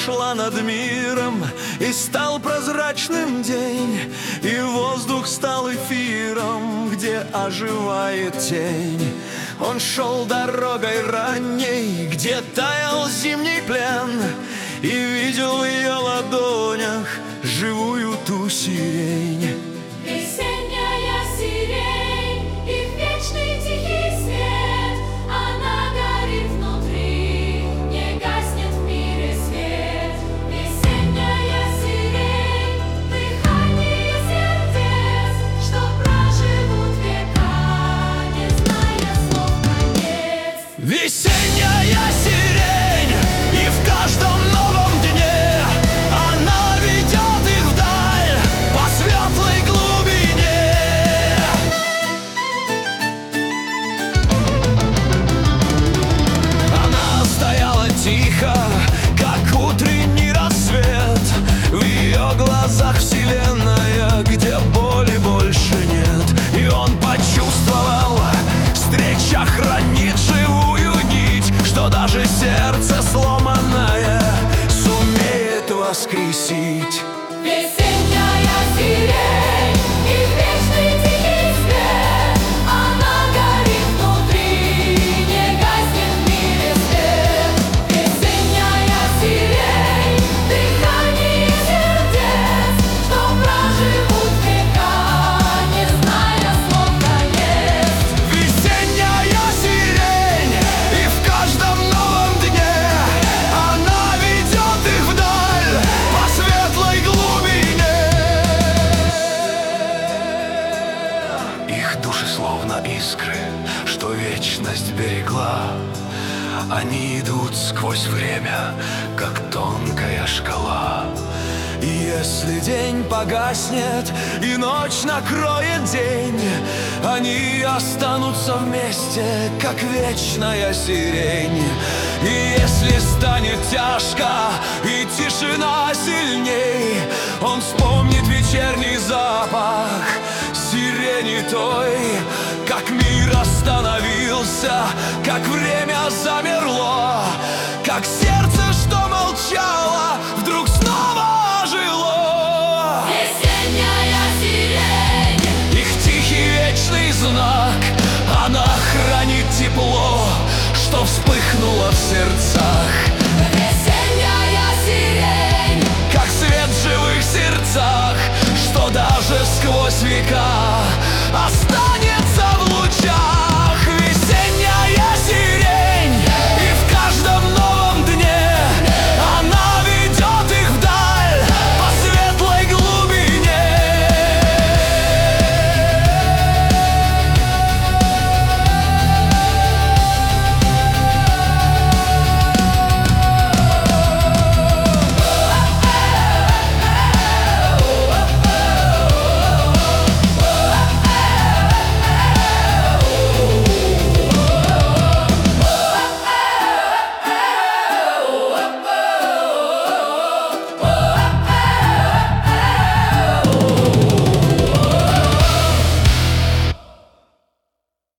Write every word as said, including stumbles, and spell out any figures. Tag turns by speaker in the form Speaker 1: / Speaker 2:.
Speaker 1: прошла над миром, и стал прозрачным день, и воздух стал эфиром, где оживает тень. Он шел дорогой ранней, где таял зимний плен, и видел в ее ладонях живую ту сирень.
Speaker 2: Весенняя сирень и вечный тихий свет, она горит внутри, не гаснет в мире свет. Весенняя сирень, дыхание сердец, что проживут века, не зная слов конец.
Speaker 1: Весенняя сирень, и в каждом новом дне она ведет их вдаль по светлой глубине. Она стояла тихо, как утренний рассвет, в ее глазах вселенная, где боли больше нет. И он почувствовал, встреча хранит живую нить, что даже сердце сломанное сумеет воскресить.
Speaker 2: Весенняя сирень и вечный тихий свет, она горит внутри, не гаснет в мире свет. Весенняя сирень, дыхание сердец, что проживут века, не зная слов конец.
Speaker 1: Весенняя сирень, и в каждом новом дне она ведет их вдаль по светлой глубине. Их души словно искры, что вечность берегла. Они идут сквозь время, как тонкая шкала. И если день погаснет и ночь накроет день, они останутся вместе, как вечная сирень. И если станет тяжко и тишина сильней, он вспомнит вечерний запах сирени той, как мир остановился, как время замерло, как сердце, что молчало, вдруг